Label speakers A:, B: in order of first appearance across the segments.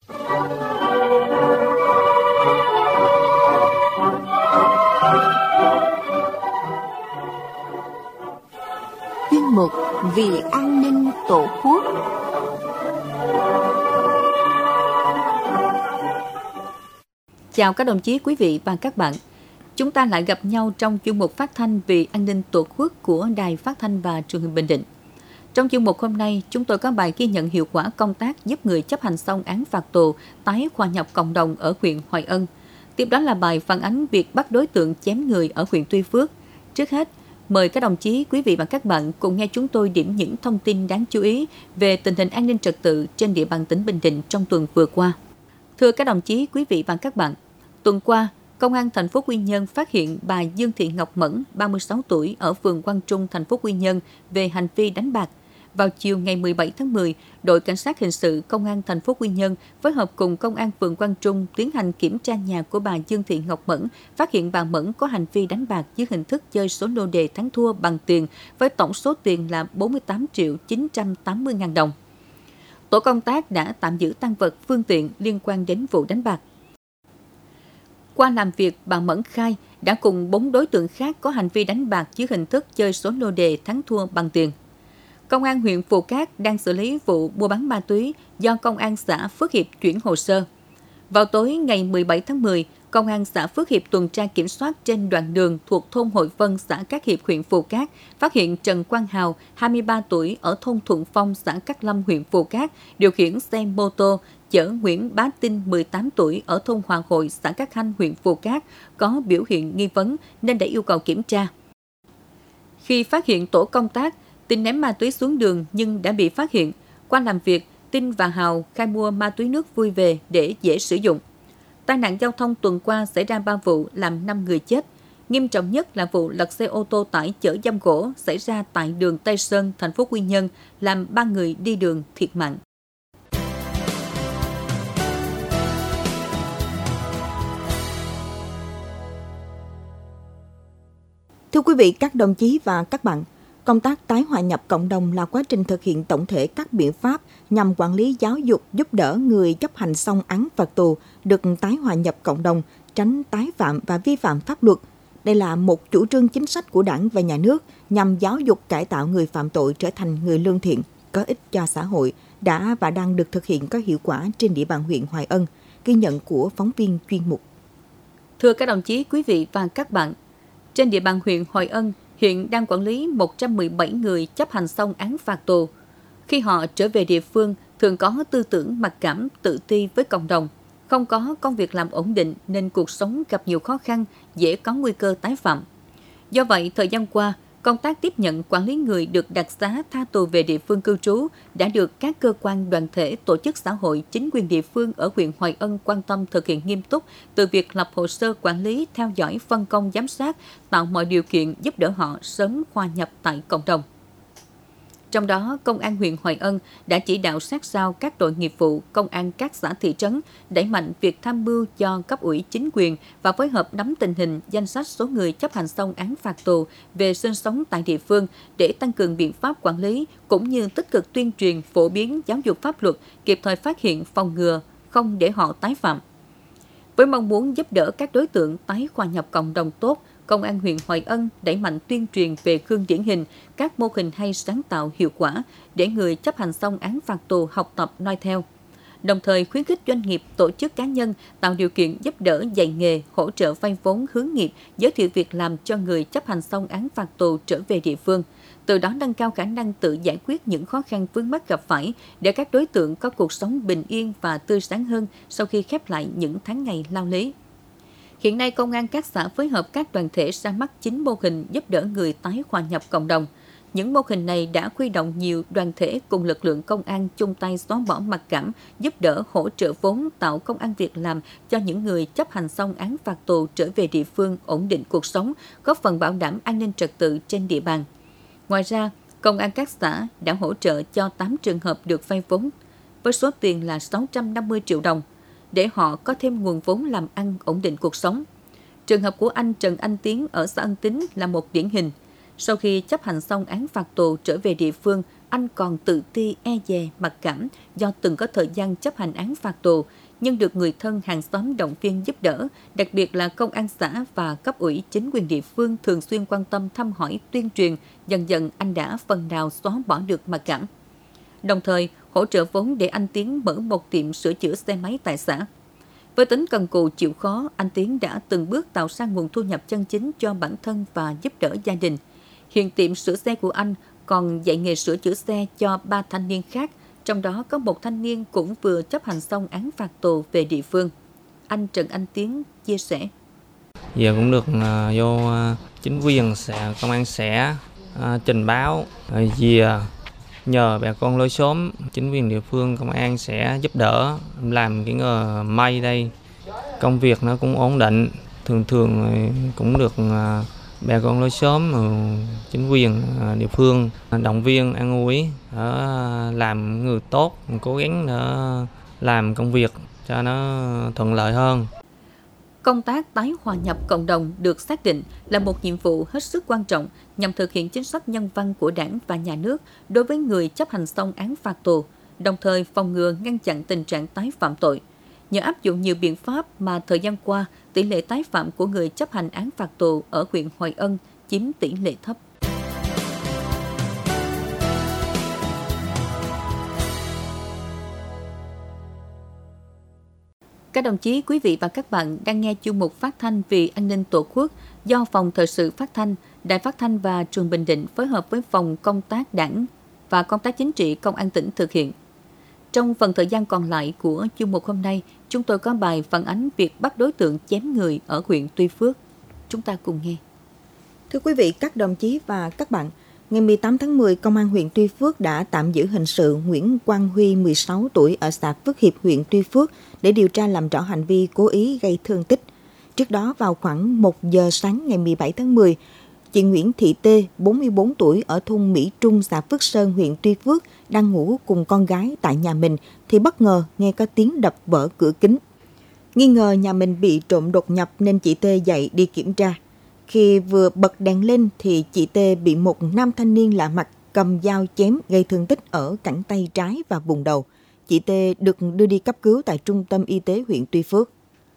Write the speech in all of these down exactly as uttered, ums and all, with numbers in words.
A: Chuyên mục Vì an ninh Tổ quốc. Chào các đồng chí, quý vị và các bạn. Chúng ta lại gặp nhau trong chuyên mục phát thanh Vì an ninh Tổ quốc của Đài Phát thanh và Truyền hình Bình Định. Trong chuyên mục hôm nay, chúng tôi có bài ghi nhận hiệu quả công tác giúp người chấp hành xong án phạt tù tái hòa nhập cộng đồng ở huyện Hoài Ân. Tiếp đó là bài phản ánh việc bắt đối tượng chém người ở huyện Tuy Phước. Trước hết, mời các đồng chí, quý vị và các bạn cùng nghe chúng tôi điểm những thông tin đáng chú ý về tình hình an ninh trật tự trên địa bàn tỉnh Bình Định trong tuần vừa qua. Thưa các đồng chí, quý vị và các bạn, tuần qua, Công an thành phố Quy Nhơn phát hiện bà Dương Thị Ngọc Mẫn, ba mươi sáu tuổi, ở phường Quang Trung, thành phố Quy Nhơn về hành vi đánh bạc. Vào chiều ngày mười bảy tháng mười, đội cảnh sát hình sự Công an thành phố Quy Nhơn phối hợp cùng Công an phường Quang Trung tiến hành kiểm tra nhà của bà Dương Thị Ngọc Mẫn, phát hiện bà Mẫn có hành vi đánh bạc dưới hình thức chơi số lô đề thắng thua bằng tiền với tổng số tiền là bốn mươi tám triệu chín trăm tám mươi ngàn đồng. Tổ công tác đã tạm giữ tang vật, phương tiện liên quan đến vụ đánh bạc. Qua làm việc, bà Mẫn khai đã cùng bốn đối tượng khác có hành vi đánh bạc dưới hình thức chơi số lô đề thắng thua bằng tiền. Công an huyện Phù Cát đang xử lý vụ mua bán ma túy do Công an xã Phước Hiệp chuyển hồ sơ. Vào tối ngày mười bảy tháng mười, Công an xã Phước Hiệp tuần tra kiểm soát trên đoạn đường thuộc thôn Hội Vân, xã Cát Hiệp, huyện Phù Cát, phát hiện Trần Quang Hào, hai mươi ba tuổi, ở thôn Thuận Phong, xã Cát Lâm, huyện Phù Cát, điều khiển xe mô tô chở Nguyễn Bá Tinh, mười tám tuổi, ở thôn Hòa Hội, xã Cát Hanh, huyện Phù Cát, có biểu hiện nghi vấn nên đã yêu cầu kiểm tra. Khi phát hiện tổ công tác, Tinh ném ma túy xuống đường nhưng đã bị phát hiện. Qua làm việc, Tinh và Hào khai mua ma túy nước vui về để dễ sử dụng. Tai nạn giao thông tuần qua xảy ra ba vụ làm năm người chết. Nghiêm trọng nhất là vụ lật xe ô tô tải chở giam gỗ xảy ra tại đường Tây Sơn, thành phố Quy Nhơn, làm ba người đi đường thiệt mạng.
B: Thưa quý vị, các đồng chí và các bạn, công tác tái hòa nhập cộng đồng là quá trình thực hiện tổng thể các biện pháp nhằm quản lý, giáo dục, giúp đỡ người chấp hành xong án phạt tù được tái hòa nhập cộng đồng, tránh tái phạm và vi phạm pháp luật. Đây là một chủ trương chính sách của Đảng và Nhà nước nhằm giáo dục cải tạo người phạm tội trở thành người lương thiện, có ích cho xã hội, đã và đang được thực hiện có hiệu quả trên địa bàn huyện Hoài Ân, ghi nhận của phóng viên chuyên mục.
A: Thưa các đồng chí, quý vị và các bạn, trên địa bàn huyện Hoài Ân, hiện đang quản lý một trăm mười bảy người chấp hành xong án phạt tù. Khi họ trở về địa phương, thường có tư tưởng mặc cảm, tự ti với cộng đồng, không có công việc làm ổn định nên cuộc sống gặp nhiều khó khăn, dễ có nguy cơ tái phạm. Do vậy, thời gian qua, công tác tiếp nhận quản lý người được đặc xá tha tù về địa phương cư trú đã được các cơ quan, đoàn thể, tổ chức xã hội, chính quyền địa phương ở huyện Hoài Ân quan tâm thực hiện nghiêm túc, từ việc lập hồ sơ quản lý, theo dõi, phân công, giám sát, tạo mọi điều kiện giúp đỡ họ sớm hòa nhập tại cộng đồng. Trong đó, Công an huyện Hoài Ân đã chỉ đạo sát sao các đội nghiệp vụ, công an các xã thị trấn đẩy mạnh việc tham mưu cho cấp ủy chính quyền và phối hợp nắm tình hình, danh sách số người chấp hành xong án phạt tù về sinh sống tại địa phương để tăng cường biện pháp quản lý, cũng như tích cực tuyên truyền, phổ biến giáo dục pháp luật, kịp thời phát hiện, phòng ngừa, không để họ tái phạm. Với mong muốn giúp đỡ các đối tượng tái hòa nhập cộng đồng tốt, Công an huyện Hoài Ân đẩy mạnh tuyên truyền về gương điển hình, các mô hình hay sáng tạo hiệu quả để người chấp hành xong án phạt tù học tập noi theo. Đồng thời khuyến khích doanh nghiệp, tổ chức cá nhân tạo điều kiện giúp đỡ dạy nghề, hỗ trợ vay vốn hướng nghiệp, giới thiệu việc làm cho người chấp hành xong án phạt tù trở về địa phương. Từ đó nâng cao khả năng tự giải quyết những khó khăn vướng mắc gặp phải để các đối tượng có cuộc sống bình yên và tươi sáng hơn sau khi khép lại những tháng ngày lao lý. Hiện nay, Công an các xã phối hợp các đoàn thể ra mắt chín mô hình giúp đỡ người tái hòa nhập cộng đồng. Những mô hình này đã huy động nhiều đoàn thể cùng lực lượng công an chung tay xóa bỏ mặc cảm, giúp đỡ hỗ trợ vốn, tạo công ăn việc làm cho những người chấp hành xong án phạt tù trở về địa phương ổn định cuộc sống, góp phần bảo đảm an ninh trật tự trên địa bàn. Ngoài ra, Công an các xã đã hỗ trợ cho tám trường hợp được vay vốn với số tiền là sáu trăm năm mươi triệu đồng, để họ có thêm nguồn vốn làm ăn, ổn định cuộc sống. Trường hợp của anh Trần Anh Tiến ở xã Ân Tín là một điển hình. Sau khi chấp hành xong án phạt tù trở về địa phương, anh còn tự ti, e dè, mặc cảm do từng có thời gian chấp hành án phạt tù, nhưng được người thân, hàng xóm động viên giúp đỡ, đặc biệt là công an xã và cấp ủy chính quyền địa phương thường xuyên quan tâm thăm hỏi, tuyên truyền, dần dần anh đã phần nào xóa bỏ được mặc cảm. Đồng thời, hỗ trợ vốn để anh Tiến mở một tiệm sửa chữa xe máy tại xã. Với tính cần cù chịu khó, anh Tiến đã từng bước tạo ra nguồn thu nhập chân chính cho bản thân và giúp đỡ gia đình. Hiện tiệm sửa xe của anh còn dạy nghề sửa chữa xe cho ba thanh niên khác, trong đó có một thanh niên cũng vừa chấp hành xong án phạt tù về địa phương. Anh Trần Anh Tiến chia sẻ.
C: Giờ cũng được uh, vô uh, chính quyền xã, công an xã uh, trình báo uh, về nhờ bà con lối xóm, chính quyền địa phương, công an sẽ giúp đỡ làm cái nghề may đây. Công việc nó cũng ổn định, thường thường cũng được uh, bà con lối xóm, chính quyền địa phương động viên an ủi, làm người tốt, cố gắng làm công việc cho nó thuận lợi hơn.
A: Công tác tái hòa nhập cộng đồng được xác định là một nhiệm vụ hết sức quan trọng nhằm thực hiện chính sách nhân văn của Đảng và Nhà nước đối với người chấp hành xong án phạt tù, đồng thời phòng ngừa ngăn chặn tình trạng tái phạm tội. Nhờ áp dụng nhiều biện pháp mà thời gian qua, tỷ lệ tái phạm của người chấp hành án phạt tù ở huyện Hoài Ân chiếm tỷ lệ thấp. Các đồng chí, quý vị và các bạn đang nghe chuyên mục phát thanh vì an ninh Tổ quốc do Phòng Thời sự Phát thanh, Đài Phát thanh và Truyền Bình Định phối hợp với Phòng Công tác Đảng và Công tác Chính trị Công an tỉnh thực hiện. Trong phần thời gian còn lại của chuyên mục hôm nay, chúng tôi có bài phản ánh việc bắt đối tượng chém người ở huyện Tuy Phước. Chúng ta cùng nghe.
B: Thưa quý vị, các đồng chí và các bạn, ngày mười tám tháng mười, Công an huyện Tuy Phước đã tạm giữ hình sự Nguyễn Quang Huy, mười sáu tuổi, ở xã Phước Hiệp, huyện Tuy Phước để điều tra làm rõ hành vi cố ý gây thương tích. Trước đó, vào khoảng một giờ sáng ngày mười bảy tháng mười, chị Nguyễn Thị Tê, bốn mươi bốn tuổi, ở thôn Mỹ Trung, xã Phước Sơn, huyện Tuy Phước, đang ngủ cùng con gái tại nhà mình thì bất ngờ nghe có tiếng đập vỡ cửa kính. Nghi ngờ nhà mình bị trộm đột nhập nên chị Tê dậy đi kiểm tra. Khi vừa bật đèn lên thì chị Tê bị một nam thanh niên lạ mặt cầm dao chém gây thương tích ở cẳng tay trái và vùng đầu. Chị Tê được đưa đi cấp cứu tại Trung tâm Y tế huyện Tuy Phước.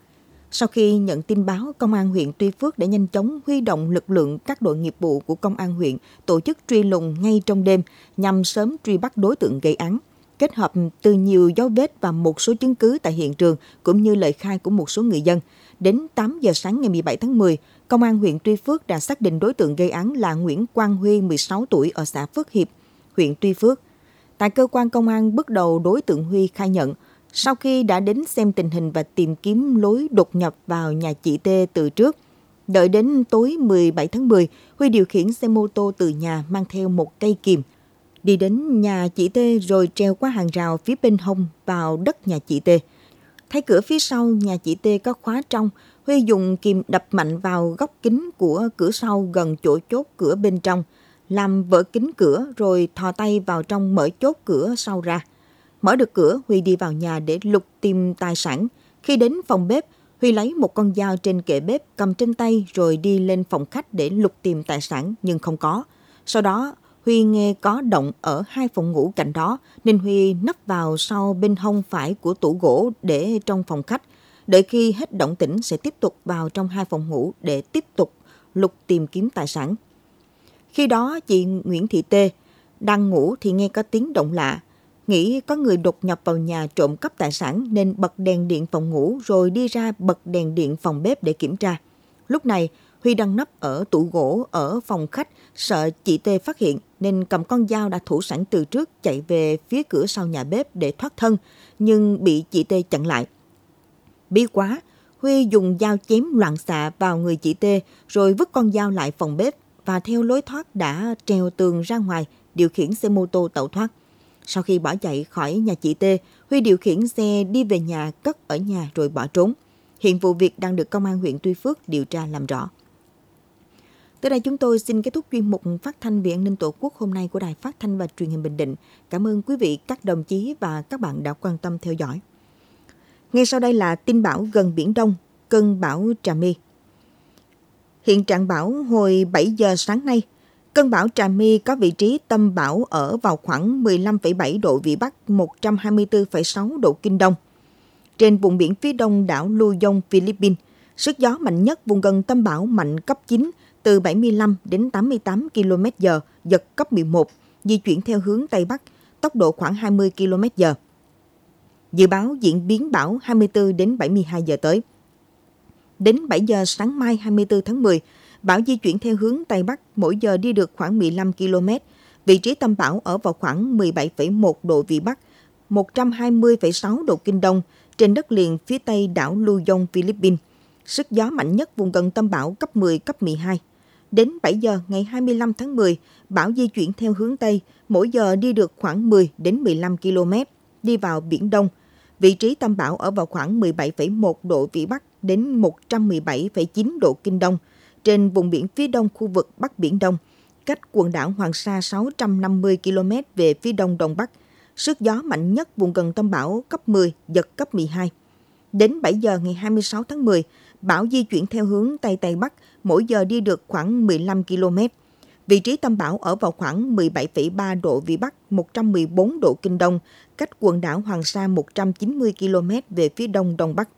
B: Sau khi nhận tin báo, Công an huyện Tuy Phước đã nhanh chóng huy động lực lượng các đội nghiệp vụ của Công an huyện tổ chức truy lùng ngay trong đêm nhằm sớm truy bắt đối tượng gây án. Kết hợp từ nhiều dấu vết và một số chứng cứ tại hiện trường cũng như lời khai của một số người dân, đến tám giờ sáng ngày mười bảy tháng mười, Công an huyện Tuy Phước đã xác định đối tượng gây án là Nguyễn Quang Huy, mười sáu tuổi, ở xã Phước Hiệp, huyện Tuy Phước. Tại cơ quan công an, bước đầu đối tượng Huy khai nhận, sau khi đã đến xem tình hình và tìm kiếm lối đột nhập vào nhà chị Tê từ trước, đợi đến tối mười bảy tháng mười, Huy điều khiển xe mô tô từ nhà mang theo một cây kìm, đi đến nhà chị Tê rồi treo qua hàng rào phía bên hông vào đất nhà chị Tê. Thấy cửa phía sau nhà chị Tê có khóa trong, Huy dùng kìm đập mạnh vào góc kính của cửa sau gần chỗ chốt cửa bên trong, làm vỡ kính cửa rồi thò tay vào trong mở chốt cửa sau ra. Mở được cửa, Huy đi vào nhà để lục tìm tài sản. Khi đến phòng bếp, Huy lấy một con dao trên kệ bếp cầm trên tay rồi đi lên phòng khách để lục tìm tài sản nhưng không có. Sau đó, Huy nghe có động ở hai phòng ngủ cạnh đó nên Huy nấp vào sau bên hông phải của tủ gỗ để trong phòng khách. Đợi khi hết động tĩnh sẽ tiếp tục vào trong hai phòng ngủ để tiếp tục lục tìm kiếm tài sản. Khi đó chị Nguyễn Thị Tê đang ngủ thì nghe có tiếng động lạ. Nghĩ có người đột nhập vào nhà trộm cắp tài sản nên bật đèn điện phòng ngủ rồi đi ra bật đèn điện phòng bếp để kiểm tra. Lúc này, Huy đang nấp ở tủ gỗ ở phòng khách, sợ chị Tê phát hiện nên cầm con dao đã thủ sẵn từ trước chạy về phía cửa sau nhà bếp để thoát thân, nhưng bị chị Tê chặn lại. Bí quá, Huy dùng dao chém loạn xạ vào người chị Tê rồi vứt con dao lại phòng bếp và theo lối thoát đã trèo tường ra ngoài, điều khiển xe mô tô tẩu thoát. Sau khi bỏ chạy khỏi nhà chị Tê, Huy điều khiển xe đi về nhà cất ở nhà rồi bỏ trốn. Hiện vụ việc đang được Công an huyện Tuy Phước điều tra làm rõ. Tới đây chúng tôi xin kết thúc chuyên mục phát thanh vì an ninh Tổ quốc hôm nay của Đài Phát thanh và Truyền hình Bình Định. Cảm ơn quý vị, các đồng chí và các bạn đã quan tâm theo dõi. Ngay sau đây là tin bão gần Biển Đông, cơn bão Trà My. Hiện trạng bão hồi bảy giờ sáng nay, Cơn bão Trà My có vị trí tâm bão ở vào khoảng mười lăm phẩy bảy độ Vĩ Bắc, một trăm hai mươi tư phẩy sáu độ Kinh Đông. Trên vùng biển phía đông đảo Luzon, Philippines, sức gió mạnh nhất vùng gần tâm bão mạnh cấp chín, từ bảy mươi lăm đến tám mươi tám ki lô mét giờ, giật cấp mười một, di chuyển theo hướng Tây Bắc, tốc độ khoảng hai mươi ki lô mét giờ. Dự báo diễn biến bão hai mươi tư đến bảy mươi hai giờ tới. Đến bảy giờ sáng mai hai mươi tư tháng mười, bão di chuyển theo hướng Tây Bắc, mỗi giờ đi được khoảng mười lăm ki lô mét. Vị trí tâm bão ở vào khoảng mười bảy phẩy một độ Vĩ Bắc, một trăm hai mươi phẩy sáu độ Kinh Đông, trên đất liền phía tây đảo Luzon, Philippines. Sức gió mạnh nhất vùng gần tâm bão cấp mười, cấp mười hai. Đến bảy giờ ngày hai mươi lăm tháng mười, bão di chuyển theo hướng Tây, mỗi giờ đi được khoảng mười đến mười lăm ki lô mét, đi vào Biển Đông. Vị trí tâm bão ở vào khoảng mười bảy phẩy một độ Vĩ Bắc đến một trăm mười bảy phẩy chín độ Kinh Đông, trên vùng biển phía đông khu vực Bắc Biển Đông, cách quần đảo Hoàng Sa sáu trăm năm mươi ki lô mét về phía đông đông bắc. Sức gió mạnh nhất vùng gần tâm bão cấp mười, giật cấp mười hai. Đến bảy giờ ngày hai mươi sáu tháng mười, bão di chuyển theo hướng Tây Tây Bắc, mỗi giờ đi được khoảng mười lăm ki lô mét. Vị trí tâm bão ở vào khoảng mười bảy phẩy ba độ Vĩ Bắc, một trăm mười bốn độ Kinh Đông, cách quần đảo Hoàng Sa một trăm chín mươi ki lô mét về phía đông đông bắc.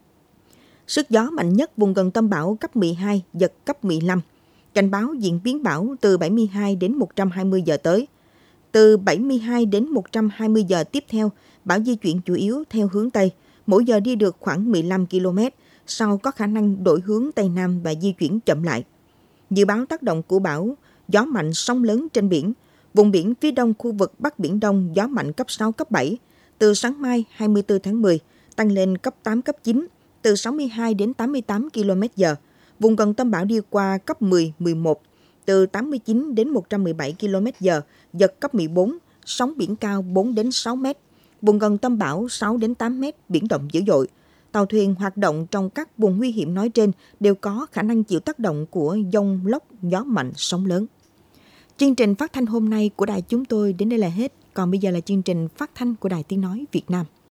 B: Sức gió mạnh nhất vùng gần tâm bão cấp mười hai, giật cấp mười lăm. Cảnh báo diễn biến bão từ bảy mươi hai đến một trăm hai mươi giờ tới. Từ bảy mươi hai đến một trăm hai mươi giờ tiếp theo, bão di chuyển chủ yếu theo hướng Tây, mỗi giờ đi được khoảng mười lăm ki lô mét, sau có khả năng đổi hướng Tây Nam và di chuyển chậm lại. Dự báo tác động của bão, gió mạnh sóng lớn trên biển. Vùng biển phía đông khu vực Bắc Biển Đông gió mạnh cấp sáu, cấp bảy. Từ sáng mai hai mươi tư tháng mười, tăng lên cấp tám, cấp chín, từ sáu mươi hai đến tám mươi tám ki lô mét giờ. Vùng gần tâm bão đi qua cấp mười, mười một, từ tám mươi chín đến một trăm mười bảy ki lô mét giờ, giật cấp mười bốn, sóng biển cao bốn đến sáu mét. Vùng gần tâm bão sáu đến tám mét, biển động dữ dội. Tàu thuyền hoạt động trong các vùng nguy hiểm nói trên đều có khả năng chịu tác động của dông lốc, gió mạnh, sóng lớn. Chương trình phát thanh hôm nay của đài chúng tôi đến đây là hết. Còn bây giờ là chương trình phát thanh của Đài Tiếng Nói Việt Nam.